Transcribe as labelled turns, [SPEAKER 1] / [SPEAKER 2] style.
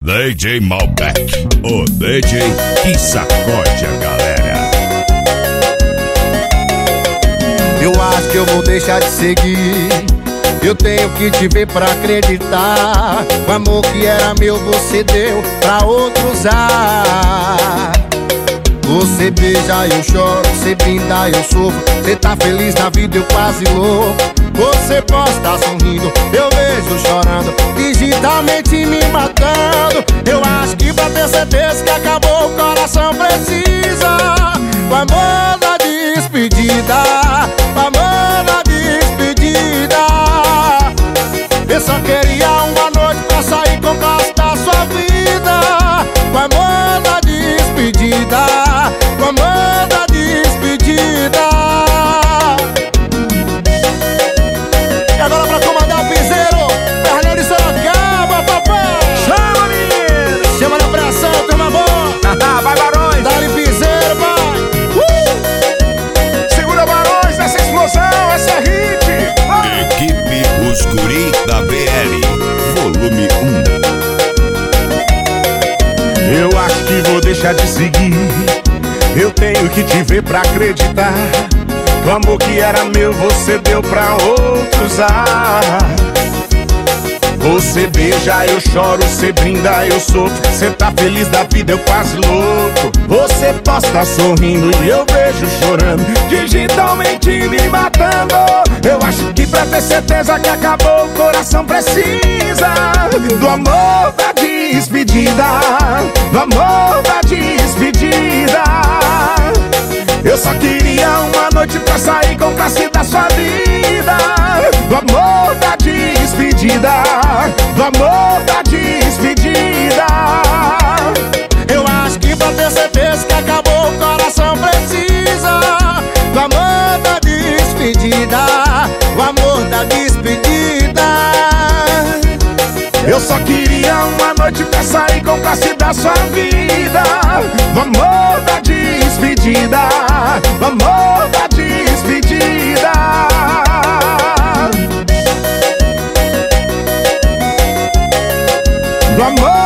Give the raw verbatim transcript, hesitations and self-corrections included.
[SPEAKER 1] D J Malbec, o D J que sacode a galera.
[SPEAKER 2] Eu acho que eu vou deixar de seguir. Eu tenho que te ver pra acreditar. O amor que era meu você deu pra outro usar. Você beija, eu choro, você brinda, eu sofro. Você tá feliz na vida, eu quase louco. Você posta sorrindo, eu vejo chorando, digitalmente me matando. Eu acho que pra ter certeza que acabou, o coração precisa o amor da despedida, o amor da despedida. Eu só queria uma noite pra sair com o gosto da sua vida. O amor da despedida, o amor da despedida. E agora pra comandar o piseiro, Fernando de Sorocaba, papai.
[SPEAKER 3] Chama, menino!
[SPEAKER 2] Chama na pressão, turma boa.
[SPEAKER 3] Vai, Barões!
[SPEAKER 2] Dá-lhe piseiro, pai.
[SPEAKER 3] Uh! Segura, Barões, essa explosão, essa é hit! Vai!
[SPEAKER 1] Equipe Os Guri da B L, volume um.
[SPEAKER 3] Eu acho que vou deixar de seguir. Eu tenho que te ver pra acreditar. O amor que era meu você deu pra outros usar. Você beija, eu choro, você brinda, eu sofro. Você tá feliz da vida, eu quase louco. Você posta sorrindo e eu vejo chorando, digitalmente me matando. Eu acho que pra ter certeza que acabou, o coração precisa do amor da despedida, do amor da despedida. Eu só queria uma noite pra sair com classe da sua vida. Do amor da despedida, do amor da despedida.
[SPEAKER 2] Eu acho que pra ter certeza que acabou, o coração precisa do amor da despedida, o amor da despedida.
[SPEAKER 3] Eu só queria uma noite pra sair com classe da sua vida. Do amor da despedida, do amor da despedida. Do amor